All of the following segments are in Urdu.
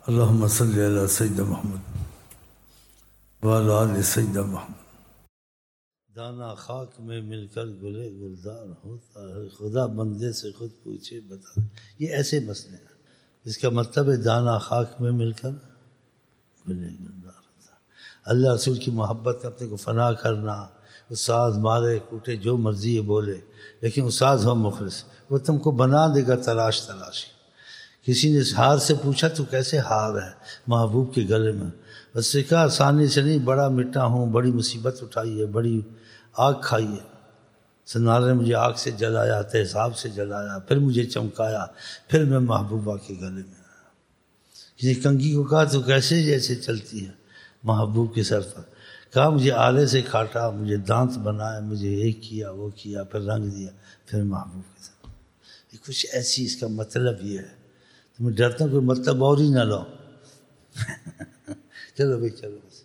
اللہم صلی علی سیدنا محمد وعلی آل سیدنا محمد۔ دانا خاک میں مل کر گلے گلزار ہوتا ہے، خدا بندے سے خود پوچھے بتا۔ یہ ایسے مسئلے ہیں، اس کا مطلب ہے دانا خاک میں مل کر گلے گلزار ہوتا ہے۔ اللہ رسول کی محبت اپنے کو فنا کرنا، استاد مارے کوٹے جو مرضی ہے بولے، لیکن استاد ہو مخلص، وہ تم کو بنا دے گا تلاش تلاشی۔ کسی نے اس ہار سے پوچھا تو کیسے ہار ہے محبوب کے گلے میں؟ اس سے کہا آسانی سے نہیں، بڑا مٹا ہوں، بڑی مصیبت اٹھائی ہے، بڑی آگ کھائی ہے۔ سنار نے مجھے آگ سے جلایا، تیزاب سے جلایا، پھر مجھے چمکایا، پھر میں محبوبہ کے گلے میں آیا۔ کسی کنگھی کو کہا تو کیسے جیسے چلتی ہے محبوب کے سر پر؟ کہا مجھے آلے سے کاٹا، مجھے دانت بنایا، مجھے ایک کیا وہ کیا، پھر رنگ دیا، پھر محبوب کے سر پر۔ یہ کچھ ایسی، اس کا مطلب یہ ہے۔ تو میں ڈرتا ہوں کوئی مطلب اور ہی نہ لو۔ چلو بھائی چلو بس۔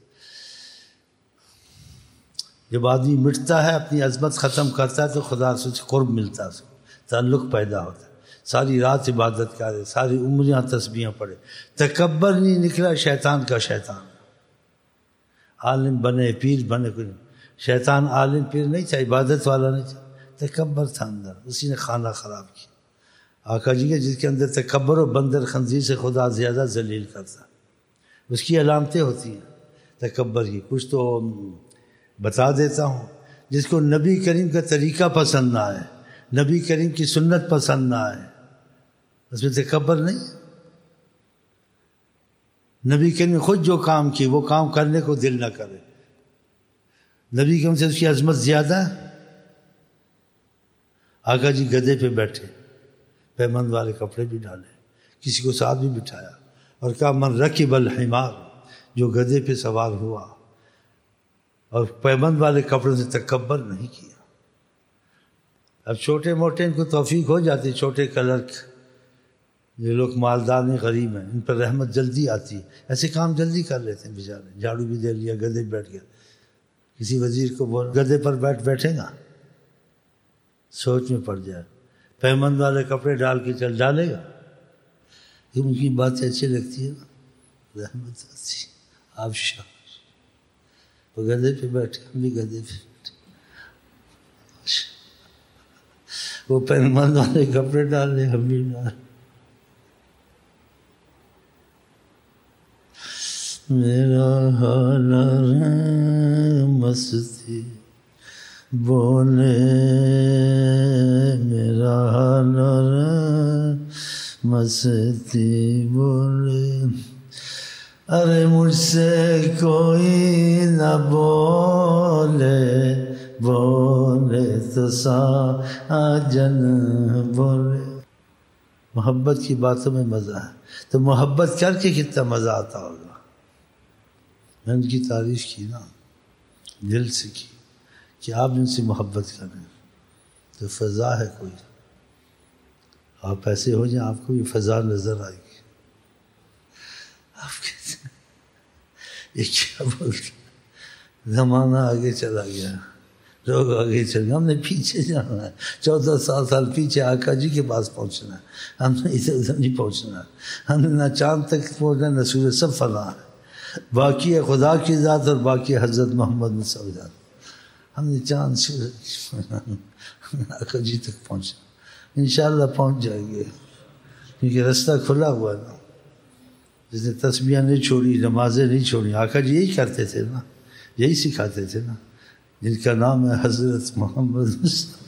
جب آدمی مٹتا ہے، اپنی عظمت ختم کرتا ہے، تو خدا سے قرب ملتا ہے، اس کو تعلق پیدا ہوتا ہے۔ ساری رات عبادت کرے، ساری عمریاں تسبیحاں پڑھے، تکبر نہیں نکلا شیطان کا شیطان۔ عالم بنے، پیر بنے، کوئی شیطان عالم پیر نہیں تھا، عبادت والا نہیں تھا، تکبر تھا اندر، اسی نے کھانا خراب کیا۔ آقا جی کے جس کے اندر تکبر و بندر خنزیر سے خدا زیادہ ذلیل کرتا، اس کی علامتیں ہوتی ہیں تکبر کی۔ کچھ تو بتا دیتا ہوں۔ جس کو نبی کریم کا طریقہ پسند نہ آئے، نبی کریم کی سنت پسند نہ آئے، اس میں تکبر نہیں۔ نبی کریم نے خود جو کام کی وہ کام کرنے کو دل نہ کرے، نبی کریم سے اس کی عظمت زیادہ ہے۔ آقا جی گدھے پہ بیٹھے، پیمند والے کپڑے بھی ڈالے، کسی کو ساتھ بھی بٹھایا، اور کہا من رکب الحمار، جو گدھے پہ سوار ہوا اور پیمند والے کپڑوں سے تکبر نہیں کیا۔ اب چھوٹے موٹے ان کو توفیق ہو جاتی، چھوٹے کلرک، یہ لوگ مالدار نہیں غریب ہیں، ان پر رحمت جلدی آتی ہے، ایسے کام جلدی کر لیتے ہیں بیچارے۔ جھاڑو بھی دے لیا، گدھے پہ بیٹھ گیا۔ کسی وزیر کو بول گدھے پر بیٹھے گا، سوچ میں پڑ جائے، پیمند والے کپڑے ڈال کے چل ڈالے گا؟ یہ ان کی باتیں اچھی لگتی ہے نا، رحمت آتی ہے۔ آپ شاہ وہ گدھے پہ بیٹھے، ہم بھی گدھے پہ بیٹھے، وہ پیمند والے کپڑے ڈال لے، ہم بھی ڈال۔ میرا حال مستی بولے، میرا حال مستی بولے، ارے مجھ سے کوئی نہ بولے، بولے تو ساجن بولے۔ محبت کی باتوں میں مزہ ہے، تو محبت کر کے کتنا مزہ آتا ہوگا۔ میں ان کی تعریف کی نا، دل سے کی، کہ آپ ان سے محبت کریں تو فضا ہے کوئی، آپ ایسے ہو جائیں آپ کو بھی فضا نظر آئے گی۔ آپ کہتے ہیں یہ کیا بولتے، زمانہ آگے چلا گیا، لوگ آگے چل گئے، ہم نے پیچھے جانا ہے، 14 سال پیچھے آقا جی کے پاس پہنچنا ہے، ہم نے ادھر ادھر نہیں پہنچنا ہے، ہم نے نہ چاند تک پہنچنا نہ سورج، سب فنا ہے، باقی ہے خدا کی ذات اور باقی حضرت محمد صلی اللہ علیہ وسلم۔ ہم نے چاند سورج آقا جی تک پہنچا، انشاءاللہ پہنچ جائیں گے، کیونکہ رستہ کھلا ہوا ہے نا۔ جس نے تسبیحیں نہیں چھوڑی، نمازیں نہیں چھوڑی، آقا جی یہی کرتے تھے نا، یہی سکھاتے تھے نا، جن کا نام ہے حضرت محمد۔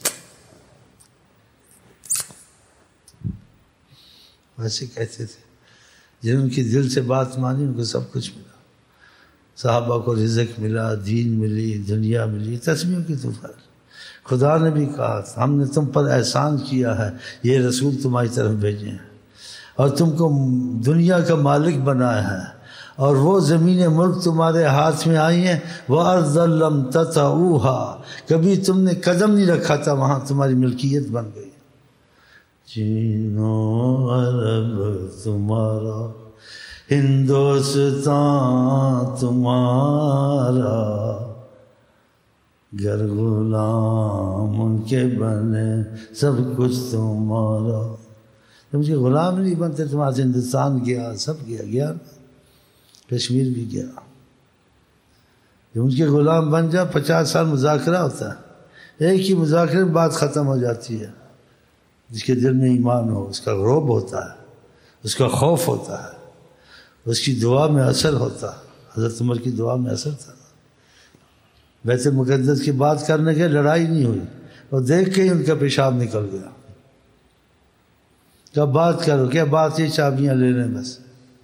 ویسے کہتے تھے، جن کی دل سے بات مانی ان کو سب کچھ ملا، صحابہ کو رزق ملا، دین ملی، دنیا ملی، تسبیحوں کی طوفان۔ خدا نے بھی کہا ہم نے تم پر احسان کیا ہے، یہ رسول تمہاری طرف بھیجے ہیں اور تم کو دنیا کا مالک بنایا ہے، اور وہ زمین ملک تمہارے ہاتھ میں آئی ہیں، وَأَرْضًا لَمْ تَطَئُوهَا، کبھی تم نے قدم نہیں رکھا تھا وہاں، تمہاری ملکیت بن گئی۔ چین و عرب تمہارا، ہندوستان تمہارا، گر غلام ان کے بنے سب کچھ تمہارا۔ تم اس کے غلام نہیں بنتے. تمہارا ہندوستان گیا، سب گیا، کشمیر بھی گیا. جب ان کے غلام بن جا 50 سال مذاکرہ ہوتا ہے، ایک ہی مذاکرے میں بات ختم ہو جاتی ہے. جس کے دل میں ایمان ہو اس کا رعب ہوتا ہے، اس کا خوف ہوتا ہے، اس کی دعا میں اثر ہوتا ہے. حضرت عمر کی دعا میں اثر تھا. بیت المقدس کی بات کرنے کے لڑائی نہیں ہوئی، اور دیکھ کے ہی ان کا پیشاب نکل گیا. کیا بات کرو، کیا بات یہ چابیاں لے لیں بس.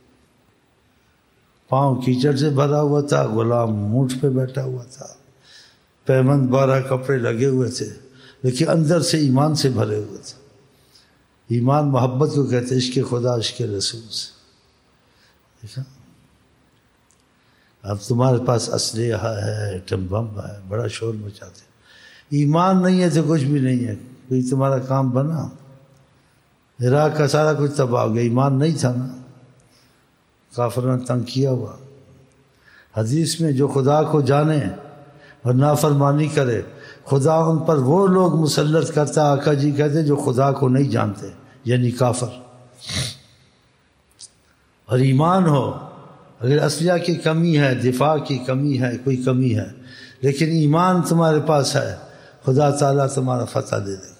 پاؤں کیچڑ سے بھرا ہوا تھا، غلام اونٹ پہ بیٹھا ہوا تھا، پیمند 12 کپڑے لگے ہوئے تھے، لیکن اندر سے ایمان سے بھرے ہوئے تھے. ایمان محبت کو کہتے عشق خدا عشق رسول سے. دیکھا اب تمہارے پاس اسلحہ ہے، ایٹم بم ہے، بڑا شور مچاتے. ایمان نہیں ہے تو کچھ بھی نہیں ہے. کوئی تمہارا کام بنا؟ عراق کا سارا کچھ تباہ ہو گیا، ایمان نہیں تھا نا. کافروں نے تنگ کیا ہوا. حدیث میں جو خدا کو جانے اور نافرمانی کرے خدا ان پر وہ لوگ مسلط کرتا. آقا جی کہتے جو خدا کو نہیں جانتے، یعنی کافر. اور ایمان ہو، اگر اسلحہ کی کمی ہے، دفاع کی کمی ہے، کوئی کمی ہے، لیکن ایمان تمہارے پاس ہے، خدا تعالیٰ تمہارا فتح دے دے گا.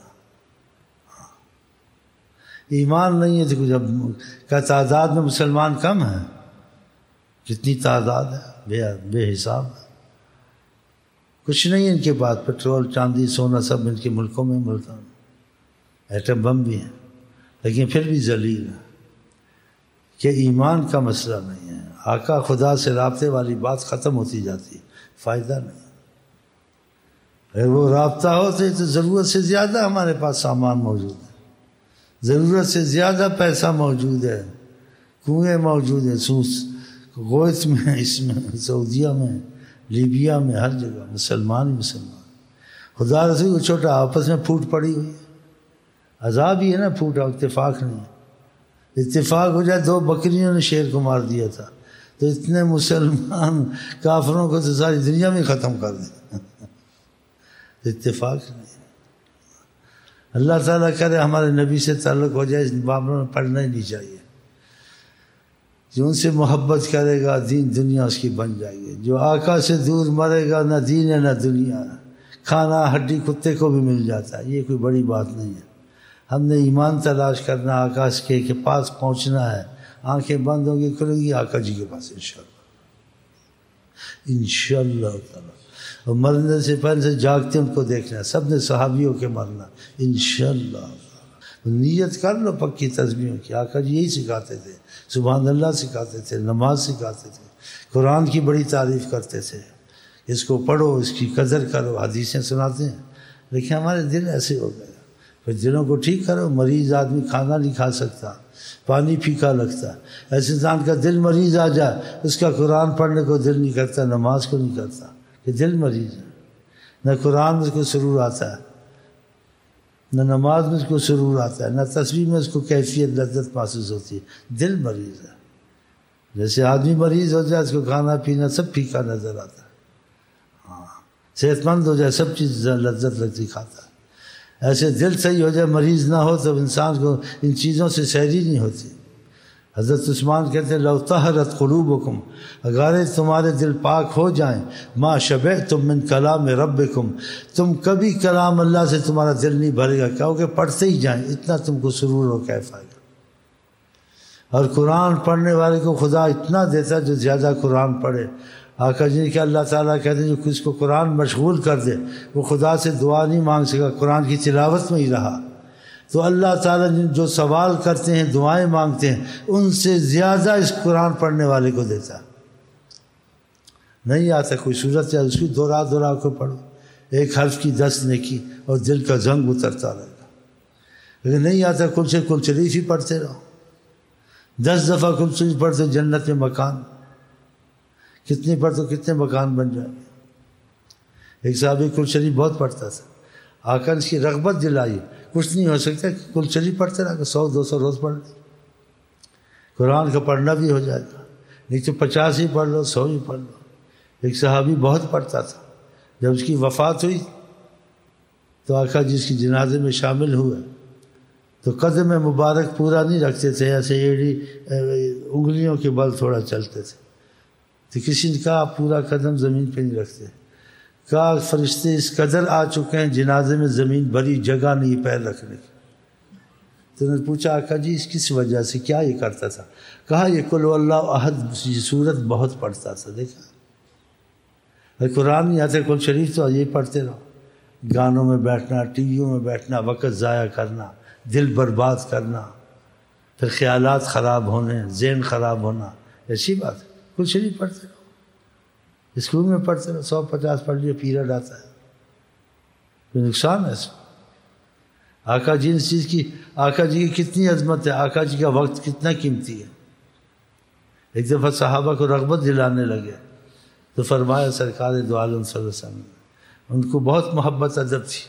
ایمان نہیں ہے تو کچھ. اب کا تعداد میں مسلمان کم ہیں، کتنی تعداد ہے، بے حساب ہے. کچھ نہیں ان کے پاس، پٹرول چاندی سونا سب ان کے ملکوں میں، ایٹم بم بھی ہیں، لیکن پھر بھی ذلیل ہے کہ ایمان کا مسئلہ نہیں ہے. آقا خدا سے رابطے والی بات ختم ہوتی جاتی ہے، فائدہ نہیں. اگر وہ رابطہ ہو تو ضرورت سے زیادہ ہمارے پاس سامان موجود ہے، ضرورت سے زیادہ پیسہ موجود ہے، کنویں موجود ہیں، کویت میں، اس میں، سعودیہ میں، لیبیا میں، ہر جگہ مسلمان ہی مسلمان. خدا رسول کو چھوٹا آپس میں پھوٹ پڑی ہوئی ہے. عذاب ہی ہے نا پھوٹا، اتفاق نہیں ہے. اتفاق ہو جائے 2 بکریوں نے شیر کو مار دیا تھا تو اتنے مسلمان کافروں کو تو ساری دنیا میں ختم کر دیں. اتفاق نہیں. اللہ تعالیٰ کرے ہمارے نبی سے تعلق ہو جائے. اس بابوں میں پڑھنا ہی نہیں چاہیے. جو ان سے محبت کرے گا دین دنیا اس کی بن جائے گی. جو آقا سے دور مرے گا نہ دین ہے نہ دنیا. کھانا ہڈی کتے کو بھی مل جاتا ہے، یہ کوئی بڑی بات نہیں ہے. ہم نے ایمان تلاش کرنا، آقا کے پاس پہنچنا ہے. آنکھیں بند ہوں گی کھلیں گی آقا جی کے پاس انشاءاللہ تعالیٰ. اور مرنے سے پہلے سے جاگتے ان کو دیکھنا ہے. سب نے صحابیوں کے مرنا انشاءاللہ. نیت کر لو پکی تسبیحوں کی. آقا جی یہی سکھاتے تھے، سبحان اللہ سکھاتے تھے، نماز سکھاتے تھے، قرآن کی بڑی تعریف کرتے تھے. اس کو پڑھو، اس کی قدر کرو، حدیثیں سناتے ہیں. لیکن ہمارے دل ایسے ہو گئے. پھر دلوں کو ٹھیک کرو. مریض آدمی کھانا نہیں کھا سکتا، پانی پھیکا لگتا. ایسے انسان کا دل مریض آ جائے، اس کا قرآن پڑھنے کو دل نہیں کرتا، نماز کو نہیں کرتا، کہ دل مریض ہے. نہ قرآن میں اس کو سرور آتا ہے، نہ نماز میں اس کو سرور آتا ہے، نہ تسبیح میں اس کو کیفیت لذت محسوس ہوتی ہے. دل مریض ہے. جیسے آدمی مریض ہو جائے اس کو کھانا پینا سب پھیکا نظر آتا ہے. صحت مند ہو جائے سب چیز لذت لگتی کھاتا ہے. ایسے دل صحیح ہو جائے، مریض نہ ہو تو انسان کو ان چیزوں سے سیری نہیں ہوتی. حضرت عثمان کہتے ہیں لو طہرت قلوبکم، اگر تمہارے دل پاک ہو جائیں، ما شبعتم من کلام ربکم، تم کبھی کلام اللہ سے تمہارا دل نہیں بھرے گا. کہو کہ پڑھتے ہی جائیں، اتنا تم کو سرور و کیف آئے گا. اور قرآن پڑھنے والے کو خدا اتنا دیتا جو زیادہ قرآن پڑھے. آقا جی کہ اللہ تعالیٰ کہتے ہیں جو کس کو قرآن مشغول کر دے وہ خدا سے دعا نہیں مانگ سکا، قرآن کی تلاوت میں ہی رہا. تو اللہ تعالیٰ جو سوال کرتے ہیں، دعائیں مانگتے ہیں، ان سے زیادہ اس قرآن پڑھنے والے کو دیتا. نہیں آتا کوئی صورت ہے اس کی دورا کو پڑھو، 1 حرف کی 10 نیکی اور دل کا زنگ اترتا رہے گا. لیکن نہیں آتا کل سے کل شریف ہی پڑھتے رہو. 10 دفعہ کل شریف پڑھتے جنت میں مکان، کتنے پڑھتے کتنے مکان بن جائیں گے. ایک صحابی کل شریف بہت پڑھتا تھا. آقا نے اس کی رغبت دلائی. کچھ نہیں ہو سکتا کہ کل شریف پڑھتے رہا کہ 100-200 روز پڑھ لیں، قرآن کا پڑھنا بھی ہو جائے گا. نہیں تو 50 ہی پڑھ لو، 100 ہی پڑھ لو. ایک صحابی بہت پڑھتا تھا. جب اس کی وفات ہوئی تو آقا جس کی جنازے میں شامل ہوئے تو قدم مبارک پورا نہیں رکھتے تھے، ایسے ایڑی انگلیوں کے بل تھوڑا چلتے تھے. تو کسی نے کہا آپ پورا قدم زمین پہ نہیں رکھتے. کہا فرشتے اس قدر آ چکے ہیں جنازے میں زمین بھری جگہ نہیں پیر رکھنے کی. تو انہوں نے پوچھا آقا جی اس کس وجہ سے، کیا یہ کرتا تھا؟ کہا یہ قل هو اللہ احد یہ صورت بہت پڑھتا تھا. دیکھا قرآن نہیں آتے، قل شریف تو یہ پڑھتے رہو. گانوں میں بیٹھنا، ٹی ویوں میں بیٹھنا، وقت ضائع کرنا، دل برباد کرنا، پھر خیالات خراب ہونے، ذہن خراب ہونا، ایسی بات ہے. قل شریف پڑھتے رہو، اسکول میں پڑھتے رہو، 150 پڑھ لیے پیریڈ آتا ہے. کوئی نقصان ہے اس میں؟ آقا جی اس چیز کی، آقا جی کی کتنی عظمت ہے، آقا جی کا وقت کتنا قیمتی ہے. ایک دفعہ صحابہ کو رغبت دلانے لگے تو فرمایا سرکار دو عالم صلی اللہ علیہ وسلم، ان کو بہت محبت ادب تھی.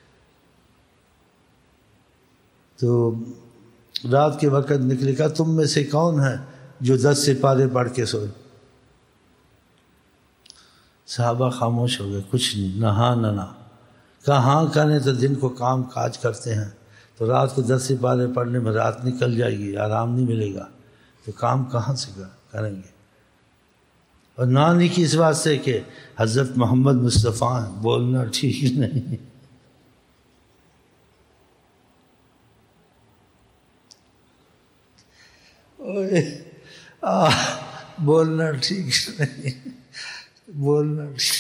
تو رات کے وقت نکلے، کہا تم میں سے کون ہے جو 10 سپارے پڑھ کے سوئے؟ صحابہ خاموش ہو گئے، کچھ نہیں، نہ ہاں نہ نہ. کہا ہاں کریں تو دن کو کام کاج کرتے ہیں، تو رات کو 10 سپارے پڑھنے میں رات نکل جائے گی، آرام نہیں ملے گا، تو کام کہاں سے کریں گے؟ اور نہ نہیں کی اس واسطے کہ حضرت محمد مصطفیٰ ہیں، بولنا ٹھیک نہیں. بولنا ٹھیک نہیں، بولنا ٹھیک.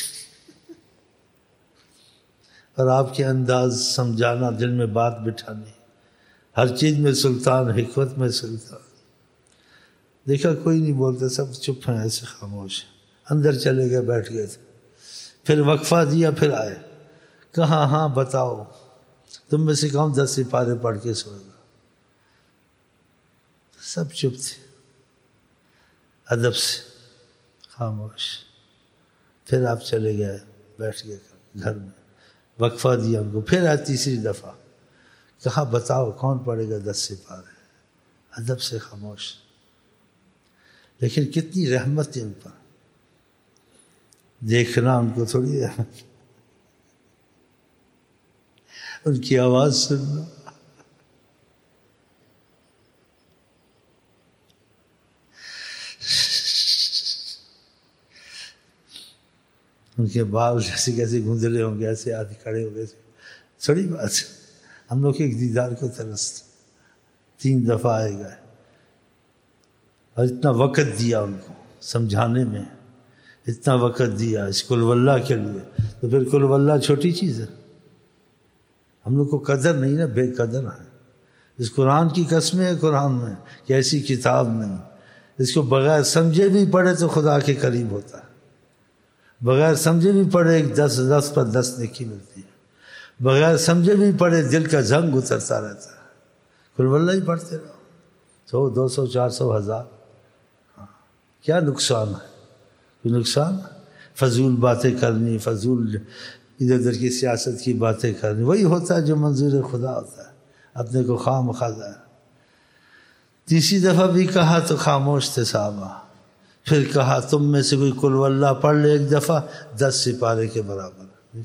اور آپ کے انداز سمجھانا، دل میں بات بٹھانی، ہر چیز میں سلطان، حکمت میں سلطان. دیکھا کوئی نہیں بولتا، سب چپ ہیں، ایسے خاموش ہیں. اندر چلے گئے، بیٹھ گئے تھے. پھر وقفہ دیا، پھر آئے، کہا ہاں بتاؤ تم میں سے کون 10 سپارے پڑھ کے سوئے گا؟ سب چپ تھے، ادب سے خاموش. پھر آپ چلے گئے، بیٹھ گئے گھر میں، وقفہ دیا ان کو. پھر آئے تیسری دفعہ، کہا بتاؤ کون پڑھے گا 10 سپارے؟ ادب سے خاموش. لیکن کتنی رحمت تھی ان پر، دیکھنا ان کو تھوڑی ہے، ان کی آواز سننا. ان کے بال جیسے کیسے گندلے ہوں گے، ایسے آدھے کھڑے ہو گئے، تھوڑی بات ہے. ہم لوگ ایک دیدار کو ترستے. 3 دفعہ آئے گئے اور اتنا وقت دیا ان کو سمجھانے میں، اتنا وقت دیا اس قل واللہ کے لیے. تو پھر قل واللہ چھوٹی چیز ہے؟ ہم لوگ کو قدر نہیں نا، بے قدر ہے. اس قرآن کی قسمیں ہے قرآن میں کہ ایسی کتاب نہیں، اس کو بغیر سمجھے بھی پڑھے تو خدا کے قریب ہوتا ہے، بغیر سمجھے بھی پڑھے 10 پر 10 نیکی ملتی ہے، بغیر سمجھے بھی پڑھے دل کا زنگ اترتا رہتا ہے. قل واللہ ہی پڑھتے رہو، 100 200 400 1000، کیا نقصان ہے؟ کوئی نقصان ہے؟ فضول باتیں کرنی، فضول ادھر ادھر کی سیاست کی باتیں کرنی، وہی ہوتا ہے جو منظور خدا ہوتا ہے، اپنے کو خواہ مخواہ ہے. تیسری دفعہ بھی کہا تو خاموش تھے صحابہ. پھر کہا تم میں سے کوئی قل واللہ پڑھ لے ایک دفعہ 10 سپارے کے برابر.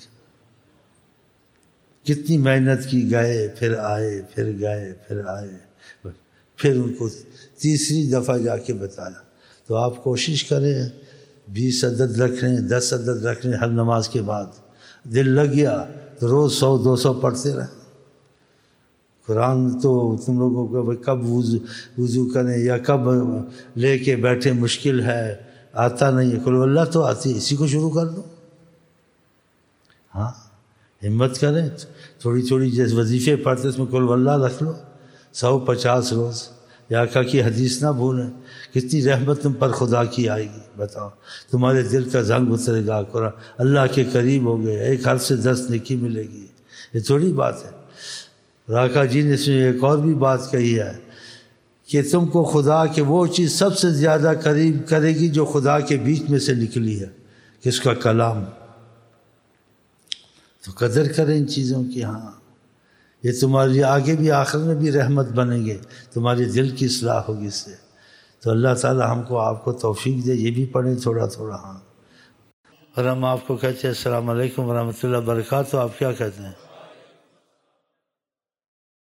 کتنی محنت کی، گئے پھر آئے، پھر گئے پھر آئے، پھر ان کو تیسری دفعہ جا کے بتایا. تو آپ کوشش کریں 20 عدد رکھ لیں، 10 عدد رکھ لیں ہر نماز کے بعد. دل لگ گیا تو روز 100 200 پڑھتے رہیں. قرآن تو تم لوگوں کو کب وضو کریں یا کب لے کے بیٹھے مشکل ہے، آتا نہیں ہے. قل واللہ تو آتی ہے، اسی کو شروع کر دو. ہاں ہمت کریں، تھوڑی تھوڑی جیسے وظیفے پڑھتے اس میں قل واللہ رکھ لو 150 روز. یا آقا کی حدیث نہ بھولیں، کتنی رحمت تم پر خدا کی آئے گی. بتاؤ تمہارے دل کا زنگ اترے گا، قرآن اللہ کے قریب ہو گئے، ایک حرف سے 10 نیکی ملے گی. یہ تھوڑی بات ہے. آقا جی نے اس میں ایک اور بھی بات کہی ہے کہ تم کو خدا کے وہ چیز سب سے زیادہ قریب کرے گی جو خدا کے بیچ میں سے نکلی ہے، کس کا کلام. تو قدر کریں ان چیزوں کی. ہاں یہ تمہارے لیے آگے بھی آخر میں بھی رحمت بنیں گے، تمہارے دل کی اصلاح ہوگی اس سے. تو اللہ تعالی ہم کو آپ کو توفیق دے. یہ بھی پڑھیں تھوڑا تھوڑا. ہاں اور ہم آپ کو کہتے ہیں السلام علیکم ورحمۃ اللہ وبرکاتہ. آپ کیا کہتے ہیں؟